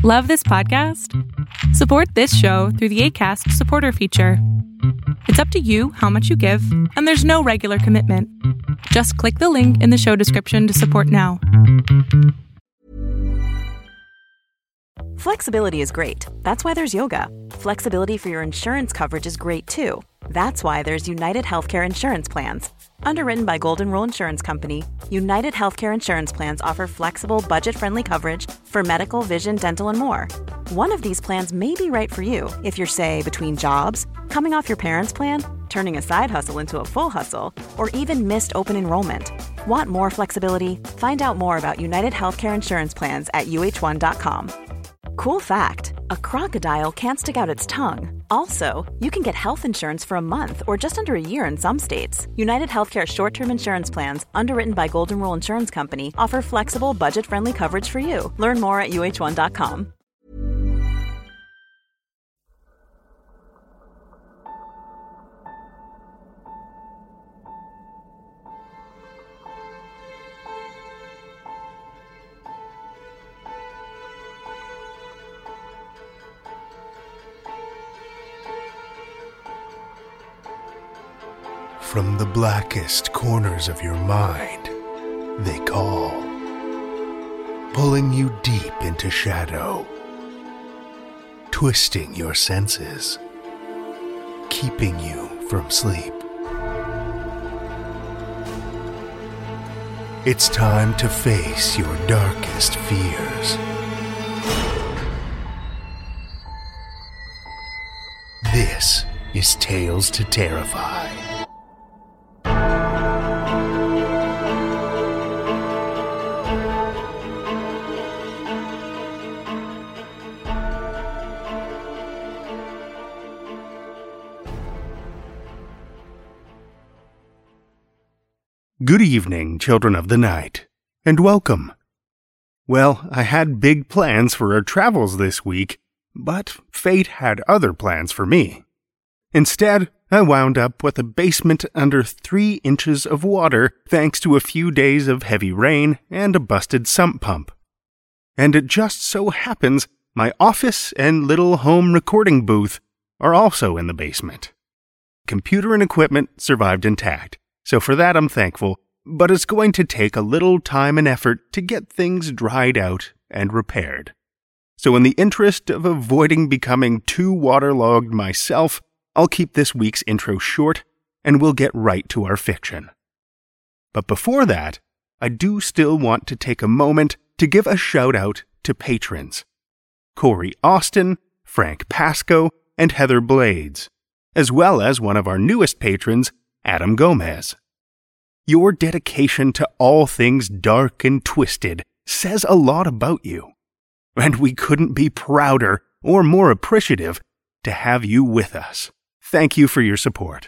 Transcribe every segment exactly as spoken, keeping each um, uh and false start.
Love this podcast? Support this show through the Acast supporter feature. It's up to you how much you give, and there's no regular commitment. Just click the link in the show description to support now. Flexibility is great. That's why there's yoga. Flexibility for your insurance coverage is great too. That's why there's United Healthcare Insurance Plans. Underwritten by Golden Rule Insurance Company, United Healthcare Insurance Plans offer flexible, budget-friendly coverage for medical, vision, dental, and more. One of these plans may be right for you if you're, say, between jobs, coming off your parents' plan, turning a side hustle into a full hustle, or even missed open enrollment. Want more flexibility? Find out more about United Healthcare Insurance Plans at U H one dot com. Cool fact, a crocodile can't stick out its tongue. Also, you can get health insurance for a month or just under a year in some states. United Healthcare short-term insurance plans, underwritten by Golden Rule Insurance Company, offer flexible, budget-friendly coverage for you. Learn more at U H one dot com. From the blackest corners of your mind, they call, pulling you deep into shadow, twisting your senses, keeping you from sleep. It's time to face your darkest fears. This is Tales to Terrify. Good evening, children of the night, and welcome. Well, I had big plans for our travels this week, but fate had other plans for me. Instead, I wound up with a basement under three inches of water thanks to a few days of heavy rain and a busted sump pump. And it just so happens my office and little home recording booth are also in the basement. Computer and equipment survived intact, so for that I'm thankful, but it's going to take a little time and effort to get things dried out and repaired. So in the interest of avoiding becoming too waterlogged myself, I'll keep this week's intro short, and we'll get right to our fiction. But before that, I do still want to take a moment to give a shout-out to patrons. Corey Austin, Frank Pasco, and Heather Blades, as well as one of our newest patrons, Adam Gomez. Your dedication to all things dark and twisted says a lot about you, and we couldn't be prouder or more appreciative to have you with us. Thank you for your support.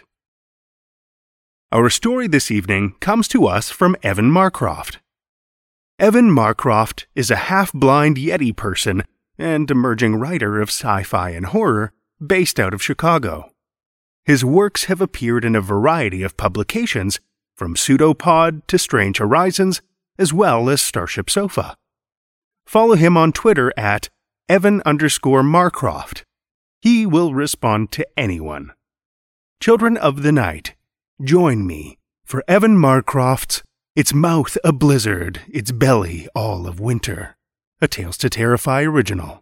Our story this evening comes to us from Evan Marcroft. Evan Marcroft is a half-blind Yeti person and emerging writer of sci-fi and horror based out of Chicago. His works have appeared in a variety of publications, from Pseudopod to Strange Horizons, as well as Starship Sofa. Follow him on Twitter at Evan underscore Marcroft. He will respond to anyone. Children of the night, join me for Evan Marcroft's Its Mouth a Blizzard, Its Belly All of Winter, a Tales to Terrify original.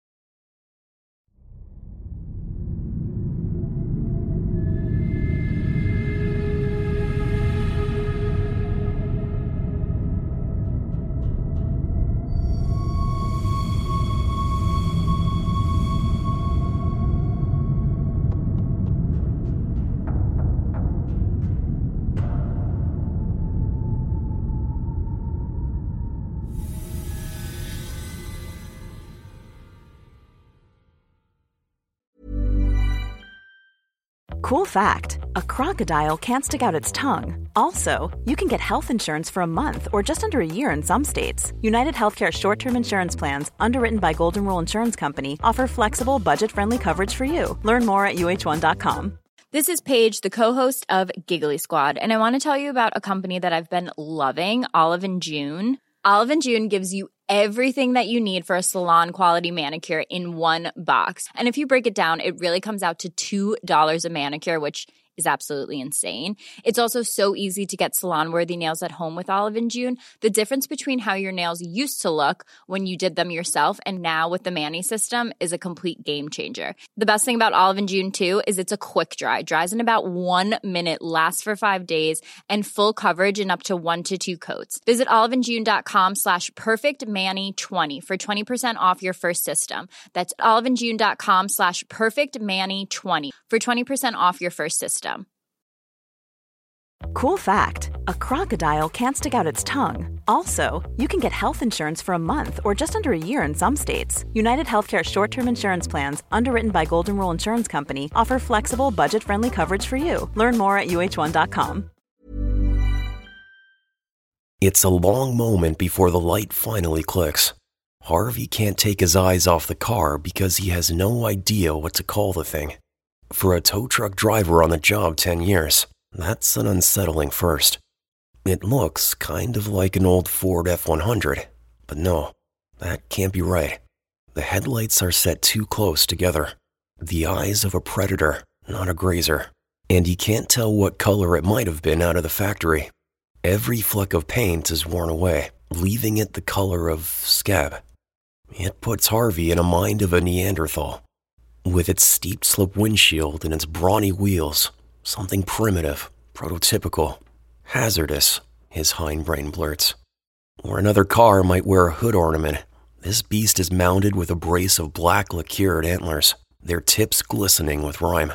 Cool fact, a crocodile can't stick out its tongue. Also, you can get health insurance for a month or just under a year in some states. United Healthcare short-term insurance plans, underwritten by Golden Rule Insurance Company, offer flexible, budget-friendly coverage for you. Learn more at U H one dot com. This is Paige, the co-host of Giggly Squad, and I want to tell you about a company that I've been loving, Olive and June. Olive and June gives you everything that you need for a salon-quality manicure in one box. And if you break it down, it really comes out to two dollars a manicure, which is absolutely insane. It's also so easy to get salon-worthy nails at home with Olive and June. The difference between how your nails used to look when you did them yourself and now with the Mani system is a complete game changer. The best thing about Olive and June, too, is it's a quick dry. Dries in about one minute, lasts for five days, and full coverage in up to one to two coats. Visit oliveandjune.com slash perfectmani20 for twenty percent off your first system. That's oliveandjune.com slash perfectmani20 for twenty percent off your first system. Cool fact, a crocodile can't stick out its tongue. Also, you can get health insurance for a month or just under a year in some states. United Healthcare short-term insurance plans, underwritten by Golden Rule Insurance Company, offer flexible, budget-friendly coverage for you. Learn more at U H one dot com. It's a long moment before the light finally clicks. Harvey can't take his eyes off the car because he has no idea what to call the thing. For a tow truck driver on the job ten years, that's an unsettling first. It looks kind of like an old Ford F one hundred, but no, that can't be right. The headlights are set too close together. The eyes of a predator, not a grazer. And you can't tell what color it might have been out of the factory. Every fleck of paint is worn away, leaving it the color of scab. It puts Harvey in a mind of a Neanderthal. With its steep slope windshield and its brawny wheels, something primitive, prototypical, hazardous, his hindbrain blurts. Where another car might wear a hood ornament, this beast is mounted with a brace of black lacquered antlers, their tips glistening with rime.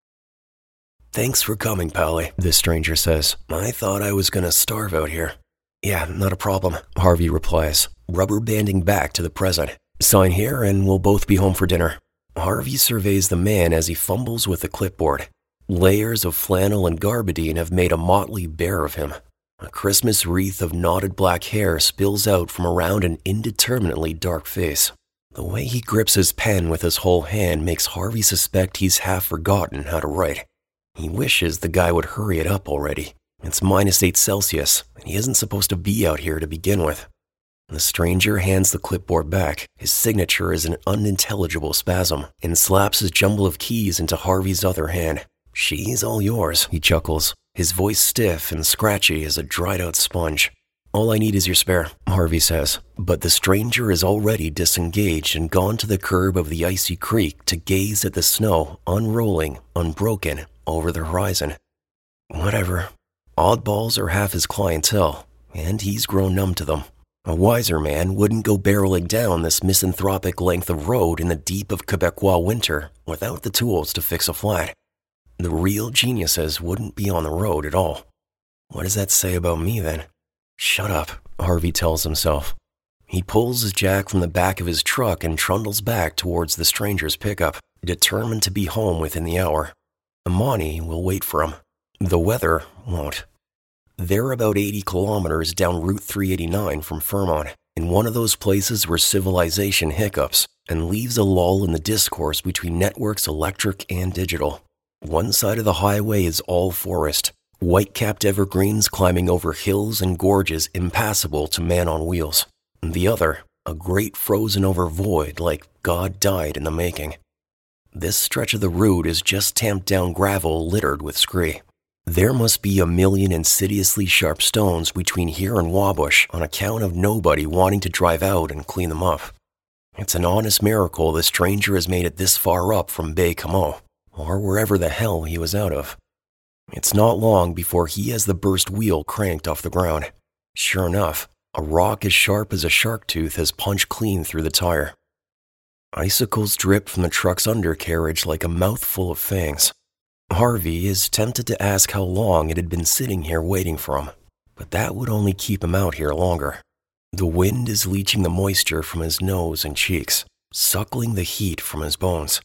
"Thanks for coming, Pally," the stranger says. "I thought I was gonna starve out here." "Yeah, not a problem," Harvey replies, rubber banding back to the present. "Sign here and we'll both be home for dinner." Harvey surveys the man as he fumbles with the clipboard. Layers of flannel and garbadine have made a motley bear of him. A Christmas wreath of knotted black hair spills out from around an indeterminately dark face. The way he grips his pen with his whole hand makes Harvey suspect he's half forgotten how to write. He wishes the guy would hurry it up already. It's minus eight Celsius, and he isn't supposed to be out here to begin with. The stranger hands the clipboard back. His signature is an unintelligible spasm, and slaps his jumble of keys into Harvey's other hand. "She's all yours," he chuckles, his voice stiff and scratchy as a dried-out sponge. "All I need is your spare," Harvey says, but the stranger is already disengaged and gone to the curb of the icy creek to gaze at the snow unrolling, unbroken, over the horizon. Whatever. Oddballs are half his clientele, and he's grown numb to them. A wiser man wouldn't go barreling down this misanthropic length of road in the deep of Quebecois winter without the tools to fix a flat. The real geniuses wouldn't be on the road at all. What does that say about me, then? Shut up, Harvey tells himself. He pulls his jack from the back of his truck and trundles back towards the stranger's pickup, determined to be home within the hour. Amani will wait for him. The weather won't. They're about eighty kilometers down Route three eighty-nine from Fermont, in one of those places where civilization hiccups and leaves a lull in the discourse between networks electric and digital. One side of the highway is all forest, white-capped evergreens climbing over hills and gorges impassable to man on wheels. The other, a great frozen-over void like God died in the making. This stretch of the route is just tamped-down gravel littered with scree. There must be a million insidiously sharp stones between here and Wabush on account of nobody wanting to drive out and clean them up. It's an honest miracle the stranger has made it this far up from Baie-Comeau, or wherever the hell he was out of. It's not long before he has the burst wheel cranked off the ground. Sure enough, a rock as sharp as a shark tooth has punched clean through the tire. Icicles drip from the truck's undercarriage like a mouthful of fangs. Harvey is tempted to ask how long it had been sitting here waiting for him, but that would only keep him out here longer. The wind is leaching the moisture from his nose and cheeks, suckling the heat from his bones.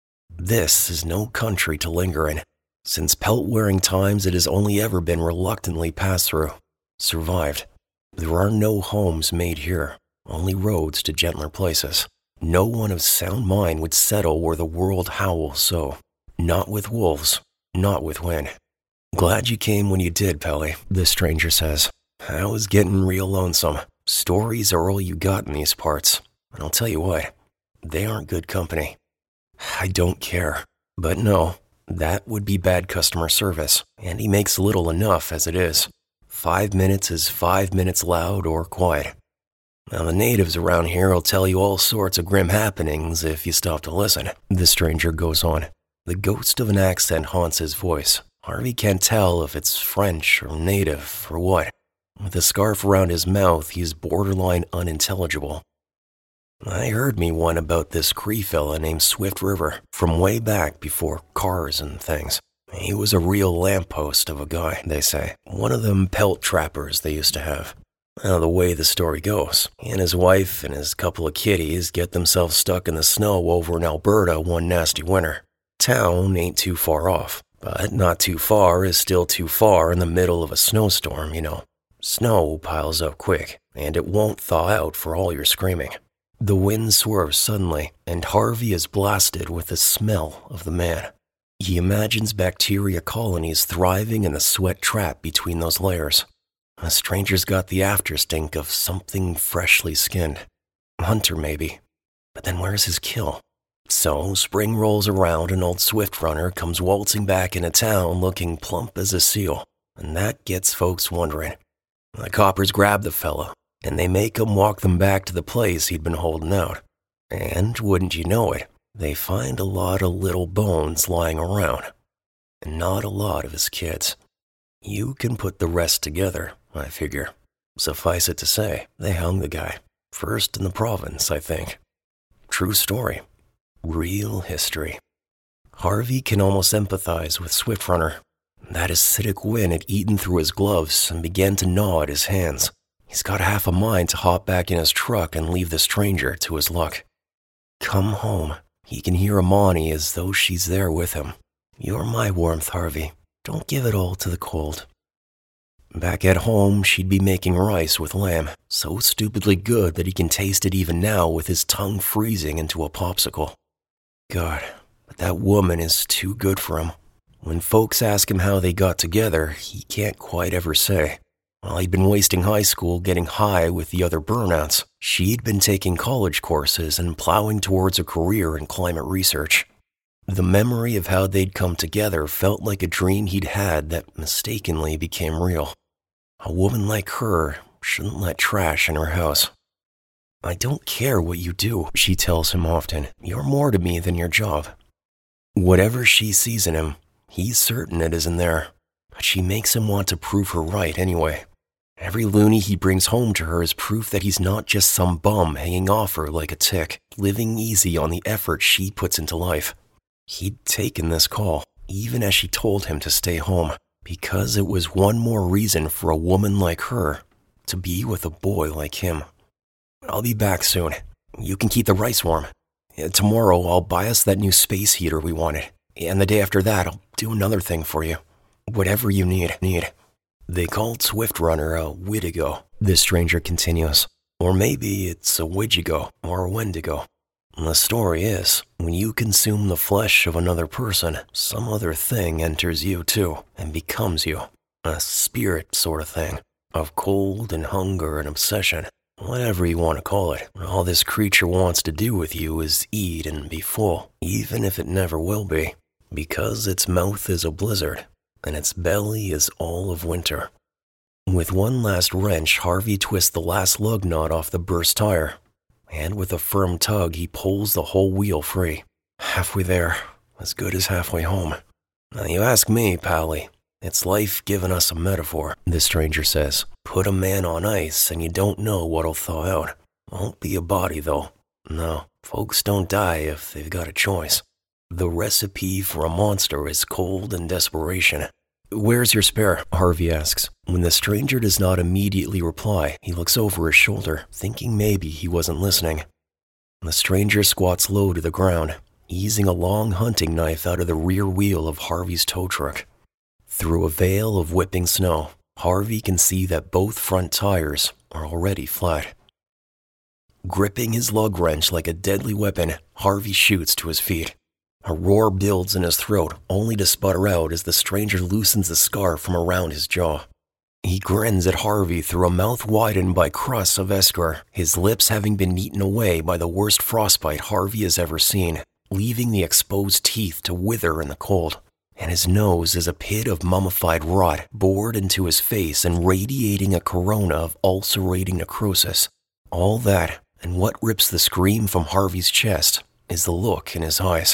This is no country to linger in. Since pelt-wearing times, it has only ever been reluctantly passed through, survived. There are no homes made here, only roads to gentler places. No one of sound mind would settle where the world howls so. Not with wolves, not with wind. "Glad you came when you did, Pelly," the stranger says. "I was getting real lonesome. Stories are all you got in these parts, and I'll tell you what, they aren't good company. I don't care, but no, that would be bad customer service, and he makes little enough as it is. Five minutes is five minutes loud or quiet. Now the natives around here will tell you all sorts of grim happenings if you stop to listen. The stranger goes on. The ghost of an accent haunts his voice. Harvey can't tell if it's French or native or what. With a scarf around his mouth, he's borderline unintelligible. I heard me one about this Cree fella named Swift River from way back before cars and things. He was a real lamppost of a guy, they say. One of them pelt trappers they used to have. Now, the way the story goes, he and his wife and his couple of kiddies get themselves stuck in the snow over in Alberta one nasty winter. Town ain't too far off, but not too far is still too far in the middle of a snowstorm, you know. Snow piles up quick, and it won't thaw out for all your screaming. The wind swerves suddenly, and Harvey is blasted with the smell of the man. He imagines bacteria colonies thriving in the sweat trap between those layers. The stranger's got the afterstink of something freshly skinned. Hunter, maybe. But then where's his kill? So spring rolls around and old Swift Runner comes waltzing back into town looking plump as a seal. And that gets folks wondering. The coppers grab the fella, and they make him walk them back to the place he'd been holding out. And wouldn't you know it, they find a lot of little bones lying around. And not a lot of his kids. You can put the rest together, I figure. Suffice it to say, they hung the guy. First in the province, I think. True story. Real history. Harvey can almost empathize with Swift Runner. That acidic wind had eaten through his gloves and began to gnaw at his hands. He's got half a mind to hop back in his truck and leave the stranger to his luck. Come home. He can hear Amani as though she's there with him. You're my warmth, Harvey. Don't give it all to the cold. Back at home, she'd be making rice with lamb, so stupidly good that he can taste it even now with his tongue freezing into a popsicle. God, but that woman is too good for him. When folks ask him how they got together, he can't quite ever say. While he'd been wasting high school getting high with the other burnouts, she'd been taking college courses and plowing towards a career in climate research. The memory of how they'd come together felt like a dream he'd had that mistakenly became real. A woman like her shouldn't let trash in her house. I don't care what you do, she tells him often. You're more to me than your job. Whatever she sees in him, he's certain it isn't there. But she makes him want to prove her right anyway. Every loony he brings home to her is proof that he's not just some bum hanging off her like a tick, living easy on the effort she puts into life. He'd taken this call, even as she told him to stay home, because it was one more reason for a woman like her to be with a boy like him. I'll be back soon. You can keep the rice warm. Tomorrow I'll buy us that new space heater we wanted, and the day after that I'll do another thing for you. Whatever you need, need. They called Swift Runner a Widigo, the stranger continues. Or maybe it's a Widgigo or a Wendigo. The story is, when you consume the flesh of another person, some other thing enters you too, and becomes you. A spirit sort of thing, of cold and hunger and obsession, whatever you want to call it. All this creature wants to do with you is eat and be full, even if it never will be, because its mouth is a blizzard, and its belly is all of winter. With one last wrench, Harvey twists the last lug nut off the burst tire. And with a firm tug, he pulls the whole wheel free. Halfway there, as good as halfway home. Now you ask me, Pally, it's life giving us a metaphor, the stranger says. Put a man on ice and you don't know what'll thaw out. Won't be a body though. No, folks don't die if they've got a choice. The recipe for a monster is cold and desperation. Where's your spare? Harvey asks. When the stranger does not immediately reply, he looks over his shoulder, thinking maybe he wasn't listening. The stranger squats low to the ground, easing a long hunting knife out of the rear wheel of Harvey's tow truck. Through a veil of whipping snow, Harvey can see that both front tires are already flat. Gripping his lug wrench like a deadly weapon, Harvey shoots to his feet. A roar builds in his throat, only to sputter out as the stranger loosens the scarf from around his jaw. He grins at Harvey through a mouth widened by crusts of eschar, his lips having been eaten away by the worst frostbite Harvey has ever seen, leaving the exposed teeth to wither in the cold. And his nose is a pit of mummified rot bored into his face and radiating a corona of ulcerating necrosis. All that, and what rips the scream from Harvey's chest, is the look in his eyes.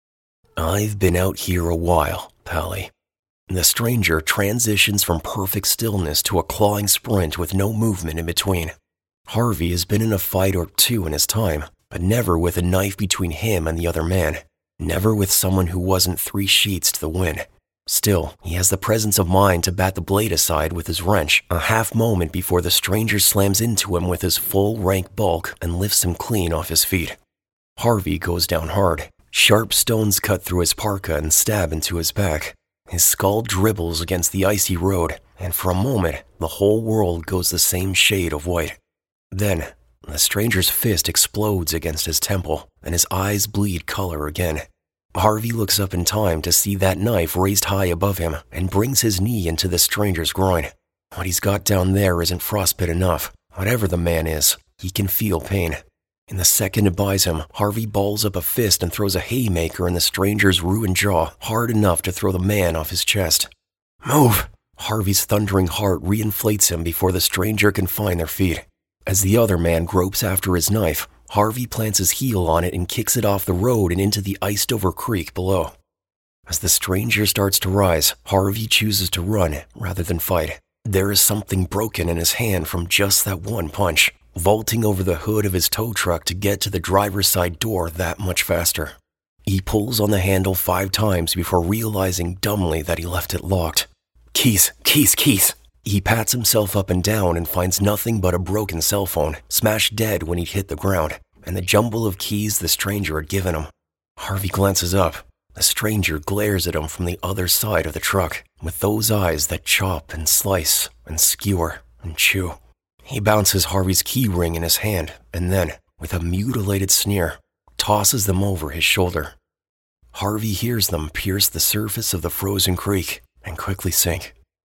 "I've been out here a while, Pally." The stranger transitions from perfect stillness to a clawing sprint with no movement in between. Harvey has been in a fight or two in his time, but never with a knife between him and the other man. Never with someone who wasn't three sheets to the wind. Still, he has the presence of mind to bat the blade aside with his wrench, a half moment before the stranger slams into him with his full rank bulk and lifts him clean off his feet. Harvey goes down hard. Sharp stones cut through his parka and stab into his back. His skull dribbles against the icy road, and for a moment, the whole world goes the same shade of white. Then, the stranger's fist explodes against his temple, and his eyes bleed color again. Harvey looks up in time to see that knife raised high above him and brings his knee into the stranger's groin. What he's got down there isn't frostbite enough. Whatever the man is, he can feel pain. In the second it buys him, Harvey balls up a fist and throws a haymaker in the stranger's ruined jaw, hard enough to throw the man off his chest. "Move!" Harvey's thundering heart reinflates him before the stranger can find their feet. As the other man gropes after his knife, Harvey plants his heel on it and kicks it off the road and into the iced-over creek below. As the stranger starts to rise, Harvey chooses to run rather than fight. There is something broken in his hand from just that one punch, vaulting over the hood of his tow truck to get to the driver's side door that much faster. He pulls on the handle five times before realizing dumbly that he left it locked. Keys, keys, keys. He pats himself up and down and finds nothing but a broken cell phone, smashed dead when he'd hit the ground, and the jumble of keys the stranger had given him. Harvey glances up. The stranger glares at him from the other side of the truck, with those eyes that chop and slice and skewer and chew. He bounces Harvey's key ring in his hand, and then, with a mutilated sneer, tosses them over his shoulder. Harvey hears them pierce the surface of the frozen creek and quickly sink.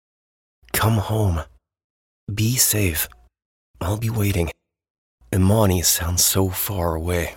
"Come home. Be safe. I'll be waiting." Imani sounds so far away.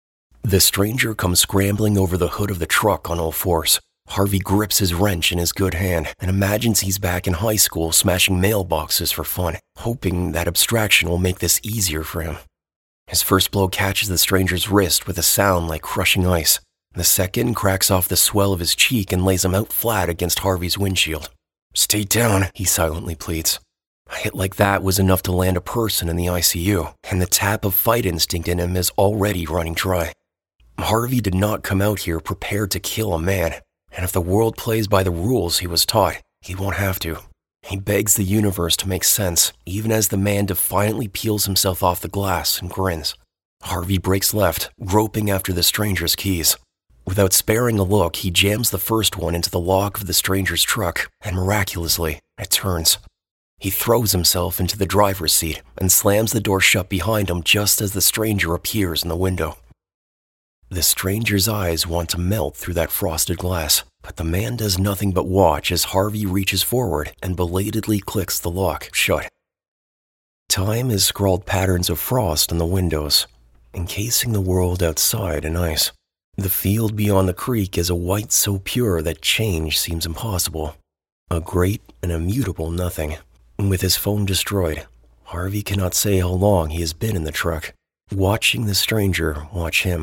The stranger comes scrambling over the hood of the truck on all fours. Harvey grips his wrench in his good hand and imagines he's back in high school smashing mailboxes for fun, hoping that abstraction will make this easier for him. His first blow catches the stranger's wrist with a sound like crushing ice. The second cracks off the swell of his cheek and lays him out flat against Harvey's windshield. "Stay down," he silently pleads. A hit like that was enough to land a person in the I C U, and the tap of fight instinct in him is already running dry. Harvey did not come out here prepared to kill a man, and if the world plays by the rules he was taught, he won't have to. He begs the universe to make sense, even as the man defiantly peels himself off the glass and grins. Harvey breaks left, groping after the stranger's keys. Without sparing a look, he jams the first one into the lock of the stranger's truck, and miraculously, it turns. He throws himself into the driver's seat and slams the door shut behind him just as the stranger appears in the window. The stranger's eyes want to melt through that frosted glass, but the man does nothing but watch as Harvey reaches forward and belatedly clicks the lock shut. Time has scrawled patterns of frost on the windows, encasing the world outside in ice. The field beyond the creek is a white so pure that change seems impossible. A great and immutable nothing. With his phone destroyed, Harvey cannot say how long he has been in the truck, watching the stranger watch him.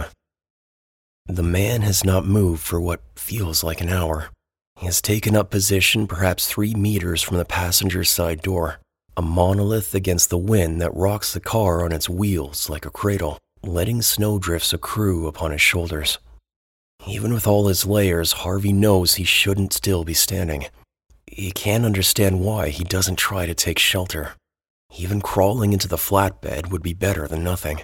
The man has not moved for what feels like an hour. He has taken up position perhaps three meters from the passenger's side door, a monolith against the wind that rocks the car on its wheels like a cradle, letting snowdrifts accrue upon his shoulders. Even with all his layers, Harvey knows he shouldn't still be standing. He can't understand why he doesn't try to take shelter. Even crawling into the flatbed would be better than nothing.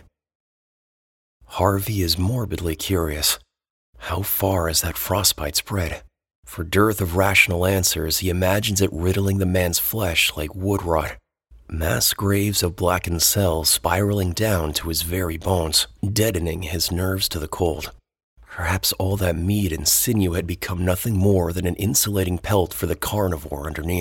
Harvey is morbidly curious. How far has that frostbite spread? For dearth of rational answers, he imagines it riddling the man's flesh like wood rot. Mass graves of blackened cells spiraling down to his very bones, deadening his nerves to the cold. Perhaps all that meat and sinew had become nothing more than an insulating pelt for the carnivore underneath.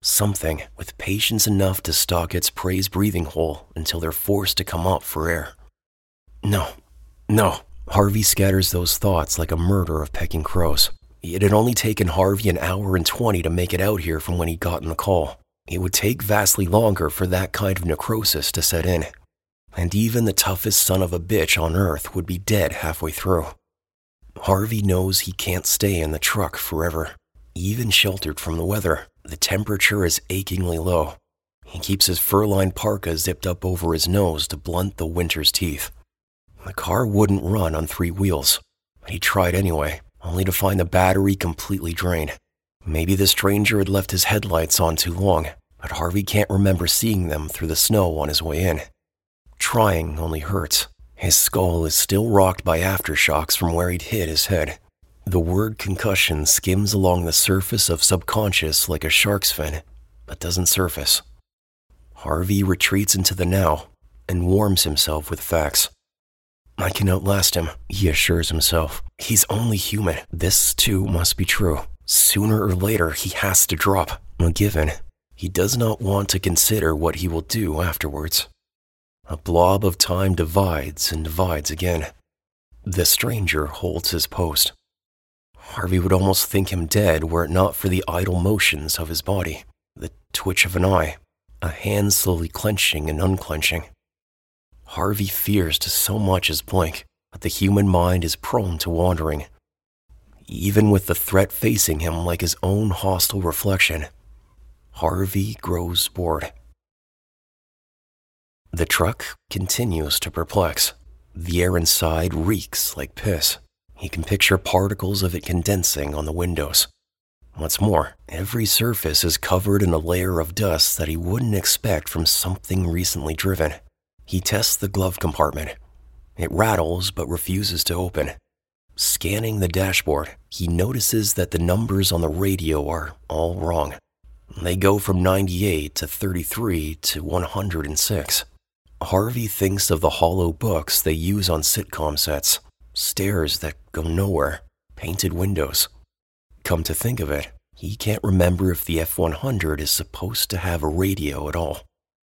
Something with patience enough to stalk its prey's breathing hole until they're forced to come up for air. No, no. Harvey scatters those thoughts like a murder of pecking crows. It had only taken Harvey an hour and twenty to make it out here from when he'd gotten the call. It would take vastly longer for that kind of necrosis to set in. And even the toughest son of a bitch on Earth would be dead halfway through. Harvey knows he can't stay in the truck forever. Even sheltered from the weather, the temperature is achingly low. He keeps his fur-lined parka zipped up over his nose to blunt the winter's teeth. The car wouldn't run on three wheels, but he tried anyway, only to find the battery completely drained. Maybe the stranger had left his headlights on too long, but Harvey can't remember seeing them through the snow on his way in. Trying only hurts. His skull is still rocked by aftershocks from where he'd hit his head. The word concussion skims along the surface of subconscious like a shark's fin, but doesn't surface. Harvey retreats into the now and warms himself with facts. I can outlast him, he assures himself. He's only human. This, too, must be true. Sooner or later, he has to drop. A given. He does not want to consider what he will do afterwards. A blob of time divides and divides again. The stranger holds his post. Harvey would almost think him dead were it not for the idle motions of his body, the twitch of an eye, a hand slowly clenching and unclenching. Harvey fears to so much as blink, but the human mind is prone to wandering. Even with the threat facing him like his own hostile reflection, Harvey grows bored. The truck continues to perplex. The air inside reeks like piss. He can picture particles of it condensing on the windows. What's more, every surface is covered in a layer of dust that he wouldn't expect from something recently driven. He tests the glove compartment. It rattles but refuses to open. Scanning the dashboard, he notices that the numbers on the radio are all wrong. They go from ninety-eight to thirty-three to one hundred six. Harvey thinks of the hollow books they use on sitcom sets, stairs that go nowhere, painted windows. Come to think of it, he can't remember if the F one hundred is supposed to have a radio at all.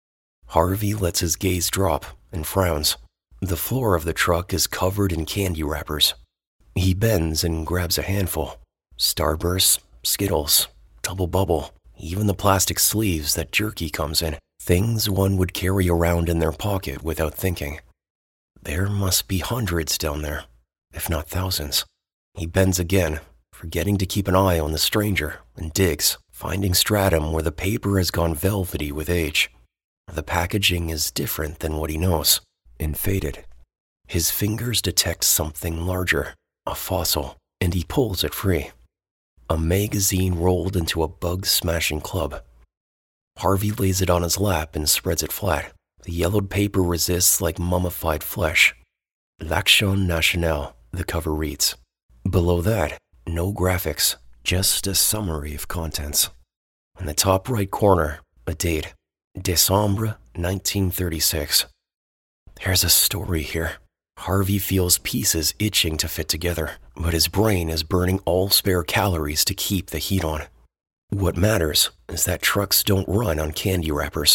Harvey lets his gaze drop and frowns. The floor of the truck is covered in candy wrappers. He bends and grabs a handful. Starburst, Skittles, Double Bubble, even the plastic sleeves that jerky comes in. Things one would carry around in their pocket without thinking. There must be hundreds down there, if not thousands. He bends again, forgetting to keep an eye on the stranger, and digs, finding stratum where the paper has gone velvety with age. The packaging is different than what he knows, and faded. His fingers detect something larger, a fossil, and he pulls it free. A magazine rolled into a bug-smashing club. Harvey lays it on his lap and spreads it flat. The yellowed paper resists like mummified flesh. L'Action Nationale, the cover reads. Below that, no graphics, just a summary of contents. In the top right corner, a date. December nineteen thirty-six. There's a story here. Harvey feels pieces itching to fit together, but his brain is burning all spare calories to keep the heat on. What matters is that trucks don't run on candy wrappers.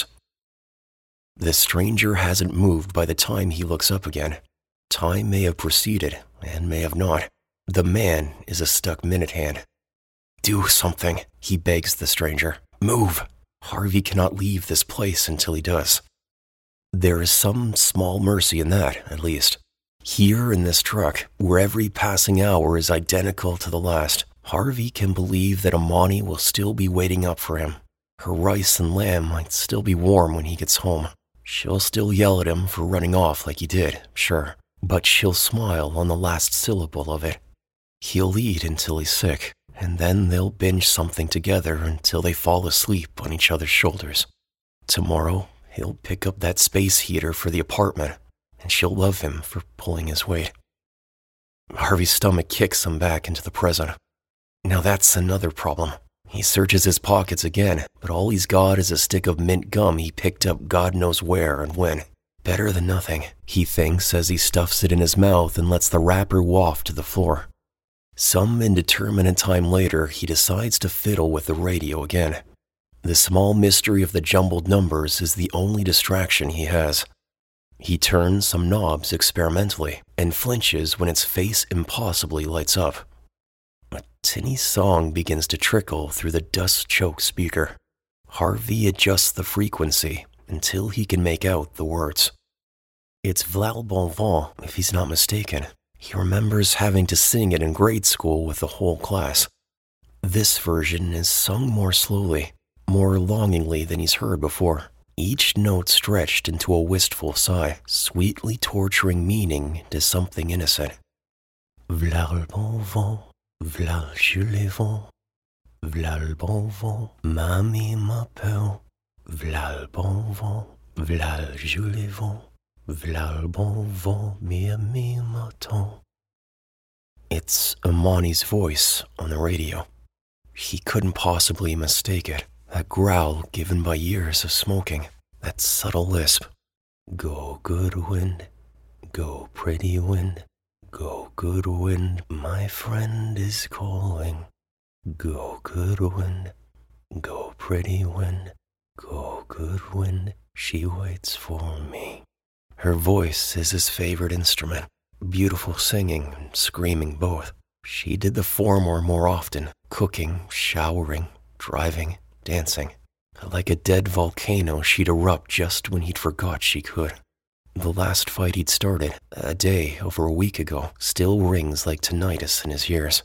The stranger hasn't moved by the time he looks up again. Time may have proceeded, and may have not. The man is a stuck minute hand. Do something, he begs the stranger. Move! Harvey cannot leave this place until he does. There is some small mercy in that, at least. Here in this truck, where every passing hour is identical to the last, Harvey can believe that Amani will still be waiting up for him. Her rice and lamb might still be warm when he gets home. She'll still yell at him for running off like he did, sure, but she'll smile on the last syllable of it. He'll eat until he's sick, and then they'll binge something together until they fall asleep on each other's shoulders. Tomorrow, he'll pick up that space heater for the apartment, and she'll love him for pulling his weight. Harvey's stomach kicks him back into the present. Now that's another problem. He searches his pockets again, but all he's got is a stick of mint gum he picked up God knows where and when. Better than nothing, he thinks as he stuffs it in his mouth and lets the wrapper waft to the floor. Some indeterminate time later, he decides to fiddle with the radio again. The small mystery of the jumbled numbers is the only distraction he has. He turns some knobs experimentally and flinches when its face impossibly lights up. A tinny song begins to trickle through the dust-choked speaker. Harvey adjusts the frequency until he can make out the words. It's V'là le bon vent, if he's not mistaken. He remembers having to sing it in grade school with the whole class. This version is sung more slowly, more longingly than he's heard before. Each note stretched into a wistful sigh, sweetly torturing meaning to something innocent. V'là le bon vent, v'là le joli vent, v'là le bon vent, mamie m'appelle. V'là le bon vent, v'là le joli vent, v'là le bon vent, mi ami m'attend. It's Imani's voice on the radio. He couldn't possibly mistake it. That growl given by years of smoking, that subtle lisp. Go, good wind, go, pretty wind, go, good wind, my friend is calling. Go, good wind, go, pretty wind, go, good wind, she waits for me. Her voice is his favorite instrument, beautiful singing and screaming both. She did the former more often, cooking, showering, driving, dancing. Like a dead volcano, she'd erupt just when he'd forgot she could. The last fight he'd started, a day over a week ago, still rings like tinnitus in his ears.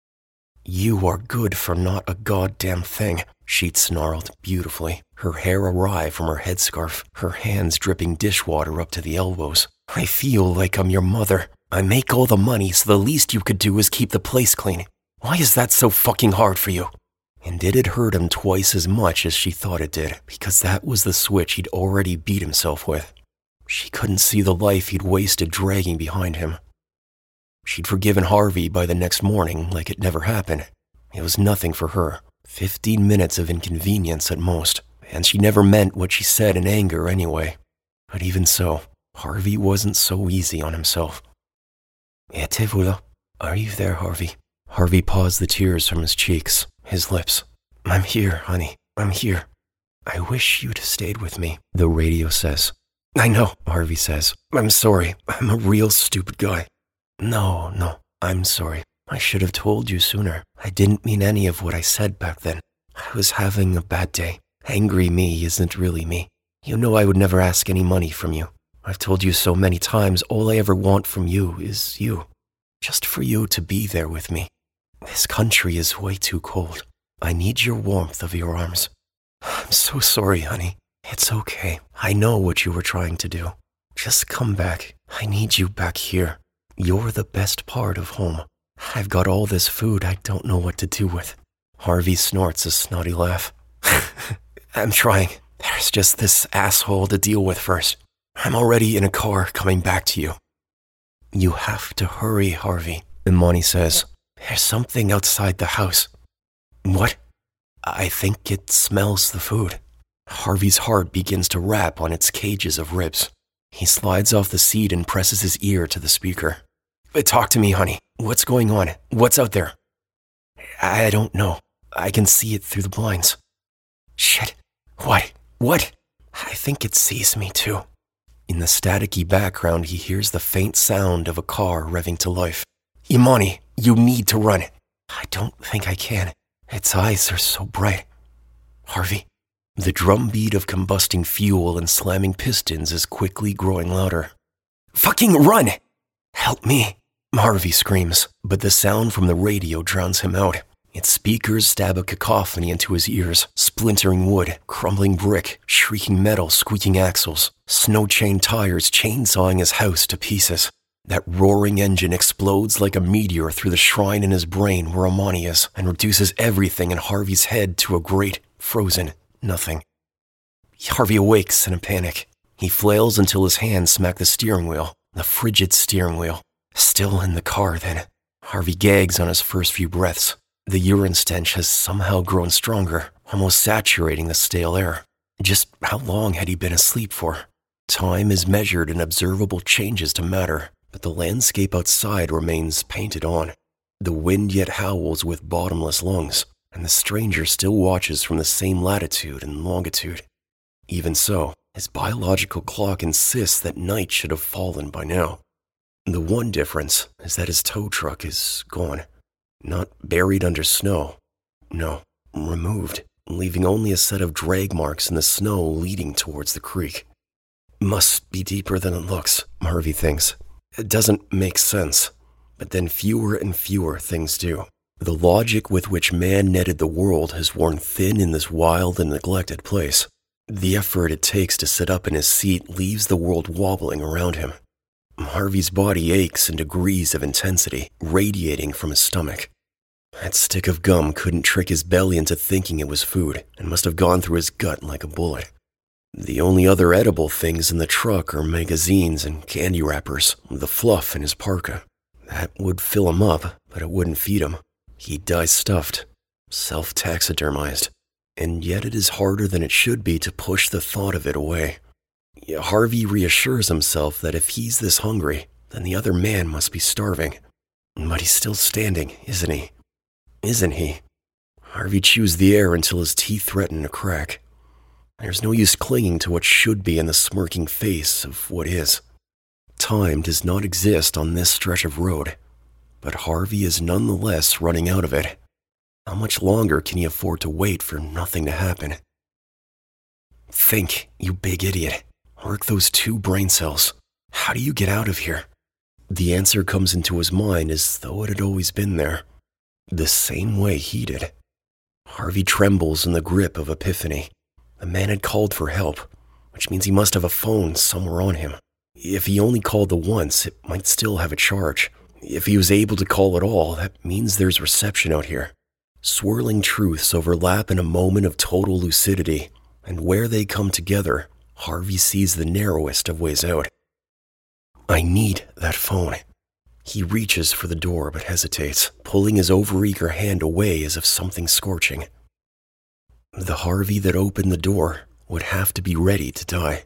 You are good for not a goddamn thing, she'd snarled beautifully, her hair awry from her headscarf, her hands dripping dishwater up to the elbows. I feel like I'm your mother. I make all the money, so the least you could do is keep the place clean. Why is that so fucking hard for you? And it had hurt him twice as much as she thought it did, because that was the switch he'd already beat himself with. She couldn't see the life he'd wasted dragging behind him. She'd forgiven Harvey by the next morning like it never happened. It was nothing for her. Fifteen minutes of inconvenience at most, and she never meant what she said in anger anyway. But even so, Harvey wasn't so easy on himself. Et voilà. Are you there, Harvey? Harvey paused the tears from his cheeks, his lips. I'm here, honey. I'm here. I wish you'd have stayed with me, the radio says. I know, Harvey says. I'm sorry. I'm a real stupid guy. No, no, I'm sorry. I should have told you sooner. I didn't mean any of what I said back then. I was having a bad day. Angry me isn't really me. You know I would never ask any money from you. I've told you so many times all I ever want from you is you. Just for you to be there with me. This country is way too cold. I need your warmth of your arms. I'm so sorry, honey. It's okay. I know what you were trying to do. Just come back. I need you back here. You're the best part of home. I've got all this food I don't know what to do with. Harvey snorts a snotty laugh. I'm trying. There's just this asshole to deal with first. I'm already in a car coming back to you. You have to hurry, Harvey, Imani says. There's something outside the house. What? I think it smells the food. Harvey's heart begins to rap on its cages of ribs. He slides off the seat and presses his ear to the speaker. Talk to me, honey. What's going on? What's out there? I don't know. I can see it through the blinds. Shit. What? What? I think it sees me too. In the staticky background, he hears the faint sound of a car revving to life. Imani, you need to run. I don't think I can. Its eyes are so bright. Harvey. The drumbeat of combusting fuel and slamming pistons is quickly growing louder. Fucking run! Help me, Harvey screams, but the sound from the radio drowns him out. Its speakers stab a cacophony into his ears, splintering wood, crumbling brick, shrieking metal, squeaking axles, snow-chained tires chainsawing his house to pieces. That roaring engine explodes like a meteor through the shrine in his brain where Imani is and reduces everything in Harvey's head to a great, frozen nothing. Harvey awakes in a panic. He flails until his hands smack the steering wheel, the frigid steering wheel. Still in the car, then. Harvey gags on his first few breaths. The urine stench has somehow grown stronger, almost saturating the stale air. Just how long had he been asleep for? Time is measured in observable changes to matter, but the landscape outside remains painted on. The wind yet howls with bottomless lungs. and the stranger still watches from the same latitude and longitude. Even so, his biological clock insists that night should have fallen by now. The one difference is that his tow truck is gone. Not buried under snow. No, removed, leaving only a set of drag marks in the snow leading towards the creek. Must be deeper than it looks, Harvey thinks. It doesn't make sense, but then fewer and fewer things do. The logic with which man netted the world has worn thin in this wild and neglected place. The effort it takes to sit up in his seat leaves the world wobbling around him. Harvey's body aches in degrees of intensity, radiating from his stomach. That stick of gum couldn't trick his belly into thinking it was food, and must have gone through his gut like a bullet. The only other edible things in the truck are magazines and candy wrappers, the fluff in his parka. That would fill him up, but it wouldn't feed him. He'd die stuffed, self-taxidermized. And yet it is harder than it should be to push the thought of it away. Harvey reassures himself that if he's this hungry, then the other man must be starving. But he's still standing, isn't he? Isn't he? Harvey chews the air until his teeth threaten to crack. There's no use clinging to what should be in the smirking face of what is. Time does not exist on this stretch of road, but Harvey is nonetheless running out of it. How much longer can he afford to wait for nothing to happen? Think, you big idiot. Work those two brain cells. How do you get out of here? The answer comes into his mind as though it had always been there. The same way he did. Harvey trembles in the grip of epiphany. The man had called for help, which means he must have a phone somewhere on him. If he only called the once, it might still have a charge. If he was able to call at all, that means there's reception out here. Swirling truths overlap in a moment of total lucidity, and where they come together, Harvey sees the narrowest of ways out. I need that phone. He reaches for the door but hesitates, pulling his overeager hand away as if something scorching. The Harvey that opened the door would have to be ready to die.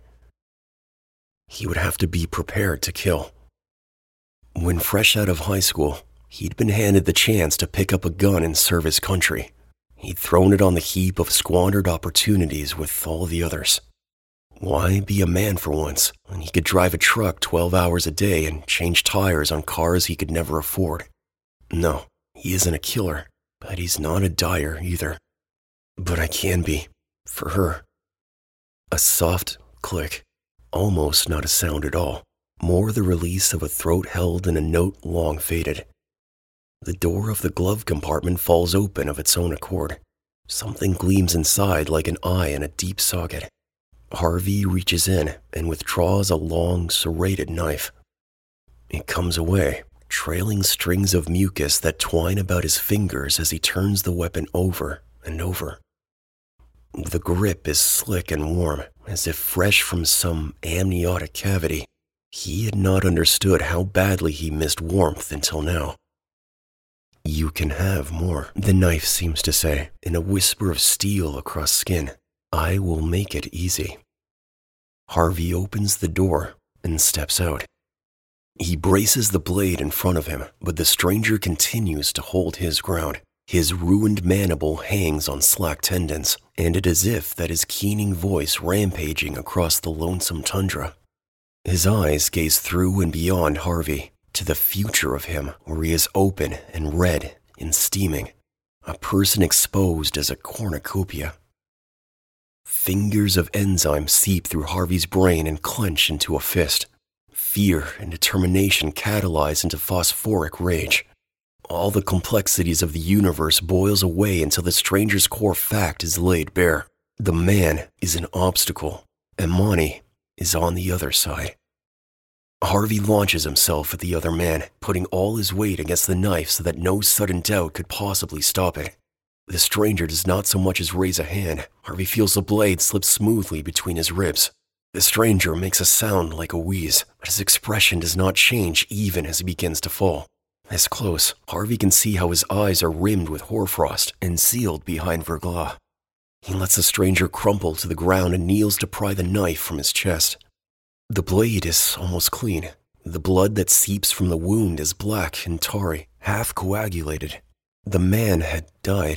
He would have to be prepared to kill. When fresh out of high school, he'd been handed the chance to pick up a gun and serve his country. He'd thrown it on the heap of squandered opportunities with all the others. Why be a man for once when he could drive a truck twelve hours a day and change tires on cars he could never afford? No, he isn't a killer, but he's not a dyer either. But I can be, for her. A soft click, almost not a sound at all, more the release of a throat held in a note long faded. The door of the glove compartment falls open of its own accord. Something gleams inside like an eye in a deep socket. Harvey reaches in and withdraws a long, serrated knife. It comes away, trailing strings of mucus that twine about his fingers as he turns the weapon over and over. The grip is slick and warm, as if fresh from some amniotic cavity. He had not understood how badly he missed warmth until now. You can have more, the knife seems to say, in a whisper of steel across skin. I will make it easy. Harvey opens the door and steps out. He braces the blade in front of him, but the stranger continues to hold his ground. His ruined mandible hangs on slack tendons, and it is as if that his keening voice rampaging across the lonesome tundra. His eyes gaze through and beyond Harvey, to the future of him where he is open and red and steaming, a person exposed as a cornucopia. Fingers of enzyme seep through Harvey's brain and clench into a fist. Fear and determination catalyze into phosphoric rage. All the complexities of the universe boils away until the stranger's core fact is laid bare. The man is an obstacle, and Monty is on the other side. Harvey launches himself at the other man, putting all his weight against the knife so that no sudden doubt could possibly stop it. The stranger does not so much as raise a hand. Harvey feels the blade slip smoothly between his ribs. The stranger makes a sound like a wheeze, but his expression does not change even as he begins to fall. As close, Harvey can see how his eyes are rimmed with hoarfrost and sealed behind verglas. He lets the stranger crumple to the ground and kneels to pry the knife from his chest. The blade is almost clean. The blood that seeps from the wound is black and tarry, half coagulated. The man had died.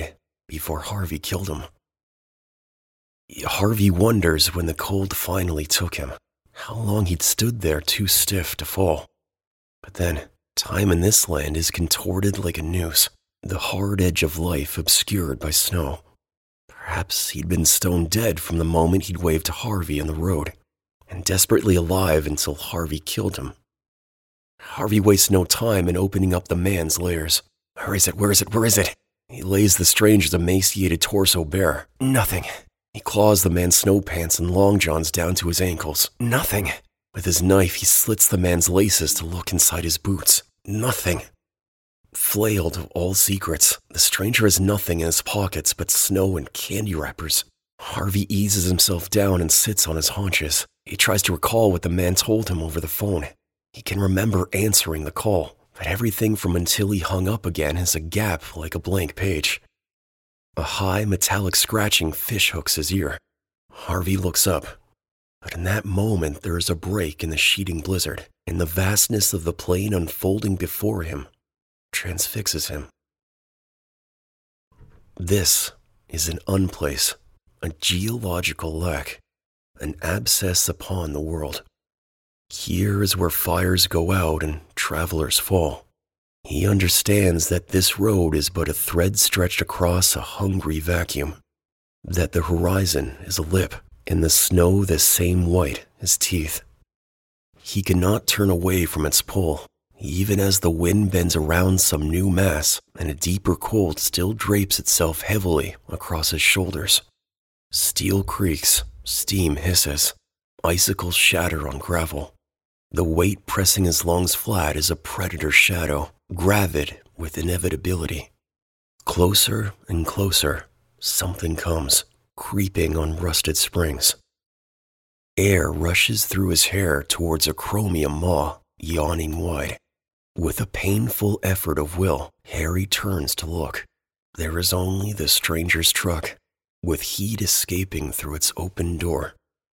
before Harvey killed him. Harvey wonders when the cold finally took him, how long he'd stood there too stiff to fall. But then, time in this land is contorted like a noose, the hard edge of life obscured by snow. Perhaps he'd been stone dead from the moment he'd waved to Harvey on the road, and desperately alive until Harvey killed him. Harvey wastes no time in opening up the man's layers. Where is it? Where is it? Where is it? He lays the stranger's emaciated torso bare. Nothing. He claws the man's snow pants and long johns down to his ankles. Nothing. With his knife, he slits the man's laces to look inside his boots. Nothing. Flailed of all secrets, the stranger has nothing in his pockets but snow and candy wrappers. Harvey eases himself down and sits on his haunches. He tries to recall what the man told him over the phone. He can remember answering the call, but everything from until he hung up again has a gap like a blank page. A high metallic scratching fishhooks his ear. Harvey looks up, but in that moment there is a break in the sheeting blizzard, and the vastness of the plain unfolding before him transfixes him. This is an unplace, a geological lack, an abscess upon the world. Here is where fires go out and travelers fall. He understands that this road is but a thread stretched across a hungry vacuum, that the horizon is a lip, and the snow the same white as teeth. He cannot turn away from its pull, even as the wind bends around some new mass and a deeper cold still drapes itself heavily across his shoulders. Steel creaks, steam hisses, icicles shatter on gravel. The weight pressing his lungs flat is a predator shadow, gravid with inevitability. Closer and closer, something comes, creeping on rusted springs. Air rushes through his hair towards a chromium maw, yawning wide. With a painful effort of will, Harry turns to look. There is only the stranger's truck, with heat escaping through its open door.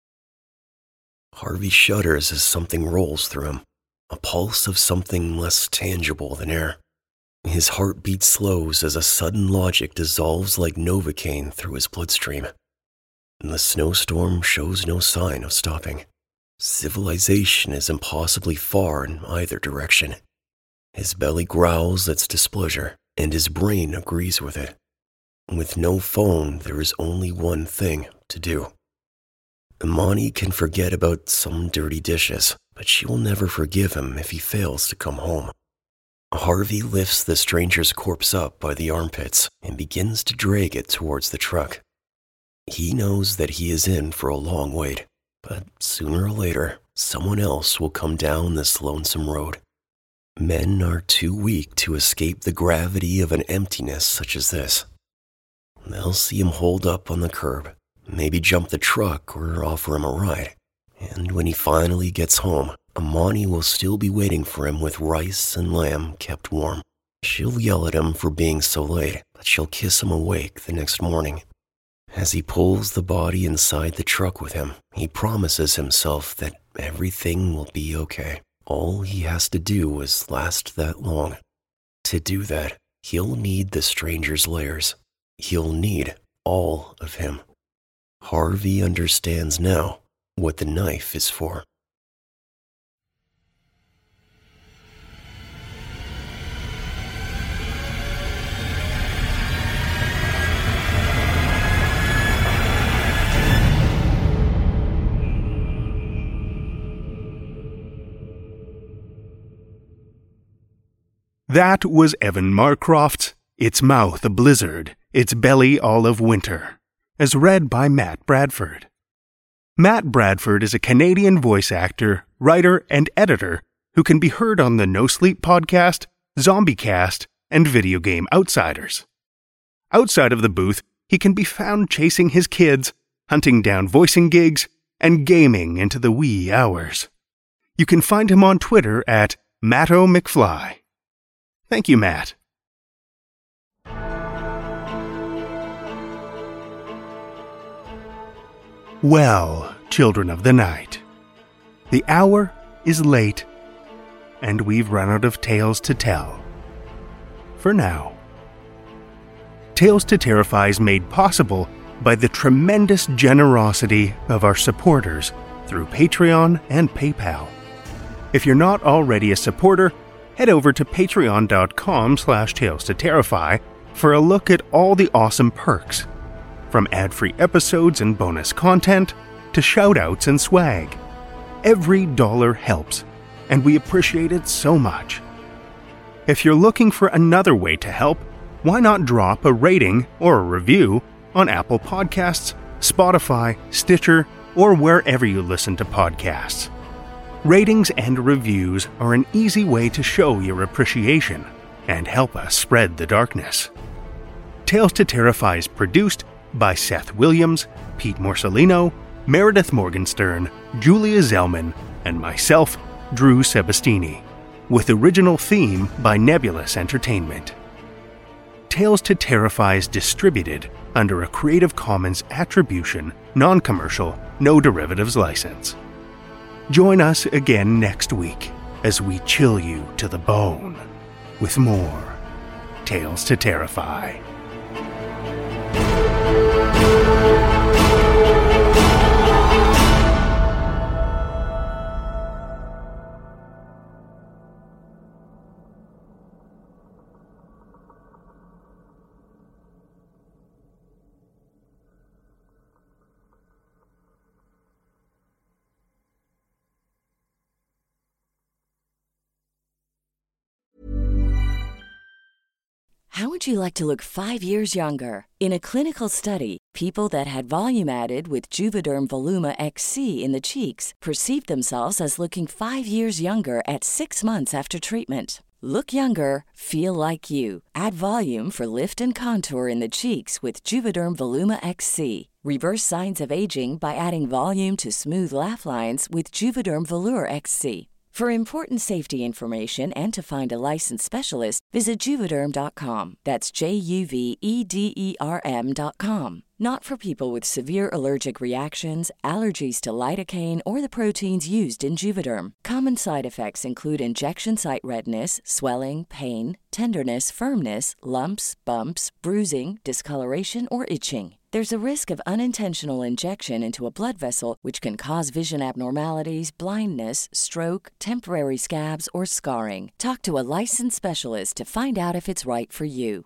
Harvey shudders as something rolls through him, a pulse of something less tangible than air. His heartbeat slows as a sudden logic dissolves like Novocaine through his bloodstream. The snowstorm shows no sign of stopping. Civilization is impossibly far in either direction. His belly growls its displeasure, and his brain agrees with it. With no phone, there is only one thing to do. Imani can forget about some dirty dishes, but she will never forgive him if he fails to come home. Harvey lifts the stranger's corpse up by the armpits and begins to drag it towards the truck. He knows that he is in for a long wait, but sooner or later, someone else will come down this lonesome road. Men are too weak to escape the gravity of an emptiness such as this. They'll see him hold up on the curb, maybe jump the truck or offer him a ride. And when he finally gets home, Imani will still be waiting for him with rice and lamb kept warm. She'll yell at him for being so late, but she'll kiss him awake the next morning. As he pulls the body inside the truck with him, he promises himself that everything will be okay. All he has to do is last that long. To do that, he'll need the stranger's layers. He'll need all of him. Harvey understands now what the knife is for. That was Evan Marcroft's Its Mouth a Blizzard, Its Belly All of Winter, as read by Matt Bradford. Matt Bradford is a Canadian voice actor, writer, and editor who can be heard on the No Sleep podcast, ZombieCast, and Video Game Outsiders. Outside of the booth, he can be found chasing his kids, hunting down voicing gigs, and gaming into the wee hours. You can find him on Twitter at Matto McFly. Thank you, Matt. Well, children of the night, the hour is late, and we've run out of tales to tell. For now. Tales to Terrify is made possible by the tremendous generosity of our supporters through Patreon and PayPal. If you're not already a supporter, head over to patreon.com slash tales to terrify for a look at all the awesome perks, from ad-free episodes and bonus content to shoutouts and swag. Every dollar helps, and we appreciate it so much. If you're looking for another way to help, why not drop a rating or a review on Apple Podcasts, Spotify, Stitcher, or wherever you listen to podcasts. Ratings and reviews are an easy way to show your appreciation and help us spread the darkness. Tales to Terrify is produced by Seth Williams, Pete Morcellino, Meredith Morgenstern, Julia Zellman, and myself, Drew Sebastini, with original theme by Nebulous Entertainment. Tales to Terrify is distributed under a Creative Commons Attribution, Non-Commercial, No Derivatives license. Join us again next week as we chill you to the bone with more Tales to Terrify. How would you like to look five years younger? In a clinical study, people that had volume added with Juvederm Voluma X C in the cheeks perceived themselves as looking five years younger at six months after treatment. Look younger, feel like you. Add volume for lift and contour in the cheeks with Juvederm Voluma X C. Reverse signs of aging by adding volume to smooth laugh lines with Juvederm Volure X C. For important safety information and to find a licensed specialist, visit Juvederm dot com. That's J U V E D E R M dot com. Not for people with severe allergic reactions, allergies to lidocaine, or the proteins used in Juvederm. Common side effects include injection site redness, swelling, pain, tenderness, firmness, lumps, bumps, bruising, discoloration, or itching. There's a risk of unintentional injection into a blood vessel, which can cause vision abnormalities, blindness, stroke, temporary scabs, or scarring. Talk to a licensed specialist to find out if it's right for you.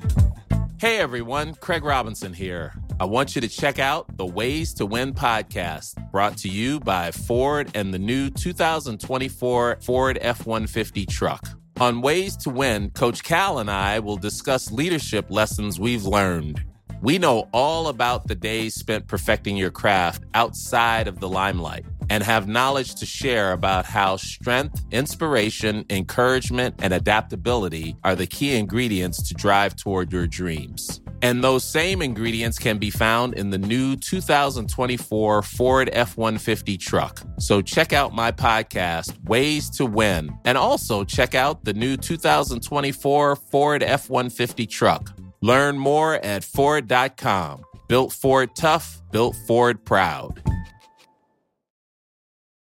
Hey everyone, Craig Robinson here. I want you to check out the Ways to Win podcast, brought to you by Ford and the new two thousand twenty-four Ford F one fifty truck. On Ways to Win, Coach Cal and I will discuss leadership lessons we've learned. We know all about the days spent perfecting your craft outside of the limelight and have knowledge to share about how strength, inspiration, encouragement, and adaptability are the key ingredients to drive toward your dreams. And those same ingredients can be found in the new two thousand twenty-four Ford F one fifty truck. So check out my podcast, Ways to Win, and also check out the new two thousand twenty-four Ford F one fifty truck. Learn more at Ford dot com. Built Ford tough, built Ford proud.